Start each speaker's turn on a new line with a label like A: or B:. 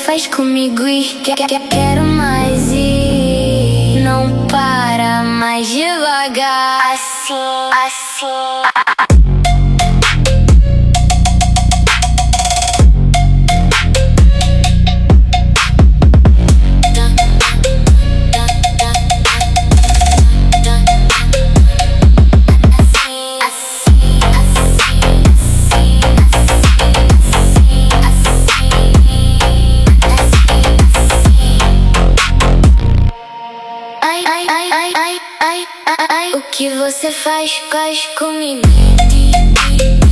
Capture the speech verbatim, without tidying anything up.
A: faz comigo e que, que, quero mais e não para mais devagar. Assim, assim. Ai, ai, ai, ai, ai, ai, ai, ai, o que você faz, faz comigo?